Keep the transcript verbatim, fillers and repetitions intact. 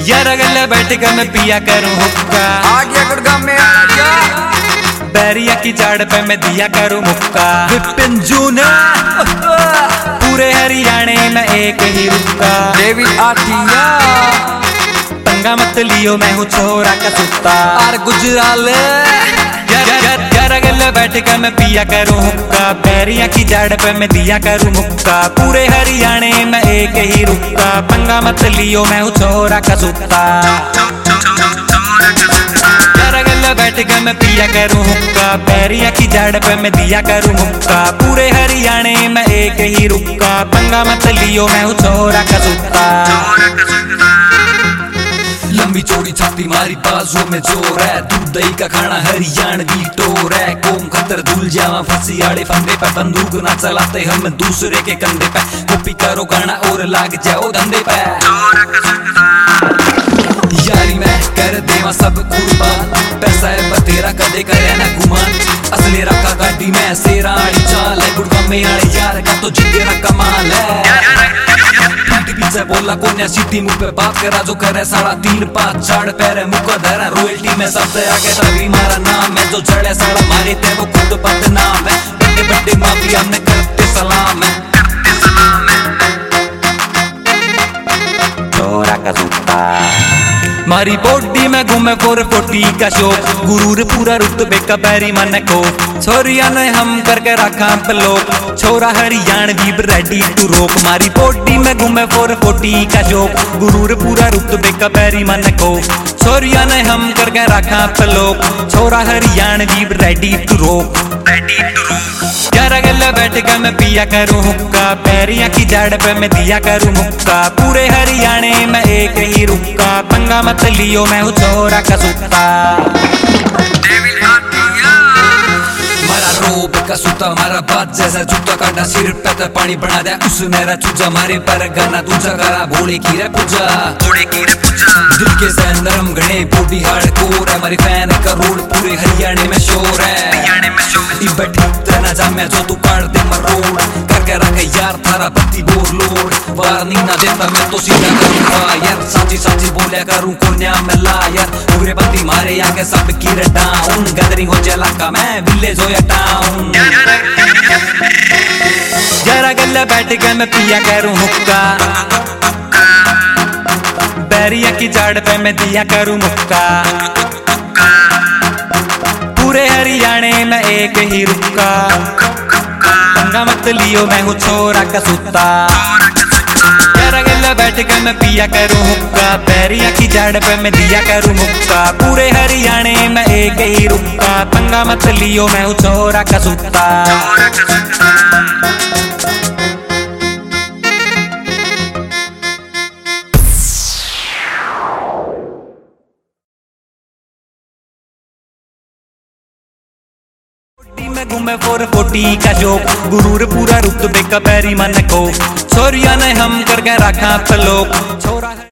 यार गले बैठ कर मैं पिया करूं हुक्का, आ गया गुड़गांव में आ गया। बैरिया की चाड़ पे मैं दिया करूं मुक्का। विपिन जून पूरे हरियाणे में एक ही रुक्का। डेविड आठिया पंगा मत लियो मैं हूँ छोरा का सुत्ता। और गुजराल यार गले बैठ कर मैं पिया करूं हुक्का, बैरिया की जड़ पे मैं दिया करूं मुक्का। पूरे हरियाणे में एक ही रुक्का, पंगा मत लियो मैं हूँ छोरा का सुत्ता। यार गले बैठ कर मैं पिया करूं हुक्का, बैरिया की जड़ पे मैं दिया करूं मुक्का। पूरे हरियाणे में एक ही रुक्का, पंगा मत लियो मैं हूँ छोरा का सुत्ता। लंबी चौड़ी छाती मारी बाजू में जोर है, दूध दही का खाना हरियाणवी टोर है। कोम खतर धुल जावा फंसी आड़े फंदे पे, बंदूक ना चलाते हम दूसरे के कंधे पे। कॉपी करो गाना और लाग जाओ धंधे पे। यारी मैं कर देवा सब कुर्बान, पैसा है बतेरा कदे करे ना गुमान। असली रखा गाड़ी में सेरा आड़ी चाल है, गुड़गांव में आड़े यार का तो जिगेरा कमाल है। पीछे बोला कोन्या सीटी मुंह पे बात करा जो करे साढ़ा तीन पाँच चाड़ पैरे मुका धरा। रॉयल्टी में सबसे आगे तभी मारा नाम है, जो चढ़े साढ़ा मारे थे वो खुद बदनाम है। बड़े बड़े माफिया ने करते सलाम है, छोरा का सुत्ता। मारी बॉडी में घूमे फोर फोर्टी का शौक, गुरूर पूरा रुतबे का बैरी मन को। छोरिया ने हम करके रखा पलोक, छोरा हरियाणवी रेडी टू रोक। मारी बॉडी में घूमे फोर फोर्टी का शौक, गुरूर पूरा रुतबे का बैरी मन को। छोरिया ने हम करके रखा पलोक, छोरा हरियाणवी रेडी टू रोक। यार गले बैठ कर मैं पिया करूं हुक्का, बैरिया की जड़ पे मैं दिया करूं मुक्का। पूरे हरियाणे में एक ही रुक्का, पंगा मत लियो मैं हूँ छोरा का सुत्ता। मारा रोब का सुता मारा बात जैसा जूता काटा सिर पे पानी बना दे उसने रा चूजा मारे पर गाना दूजा करा भोले की रे पूजा। भोले की रे पूजा दिल के से नरम घने बॉडी हार्डकोर है, हमारी फैन करोड़ पूरे हरियाणे में शोर है। हरियाणे में शोर ई बैठी तना जा मैं जो तू काट दे मरोड़ करके रखे यार थारा पत्ती बोर लोड। वार्निंग ना देता मैं तो सीधा करूंगा यार, साची साची बोलिया करूं कोन्या में ला यार। पूरे पत्ती मारे आके सब की रे डाउन, गैदरिंग हो जला का मैं विलेज हो या टाउन। जरा गले बैठ कर मैं पिया करूं हुक्का, बैरिया की जड़ पे मैं दिया करूं मुक्का। पूरे हरियाणे में एक ही रुक्का, पंगा मत लियो मैं हूँ छोरा का सुत्ता। जरा गले बैठ कर मैं पिया करूं हुक्का, बैरिया की जड़ पे मैं दिया करूं मुक्का। पूरे हरियाणे में एक ही रुक्का, पंगा मत लियो मैं हूँ छोरा का सुत्ता। में घूमे फोर फोर्टी का शौक, गुरूर पूरा रुतबे का बैरी मन को। छोरिया ने हम करके रखा पलोक, छोरा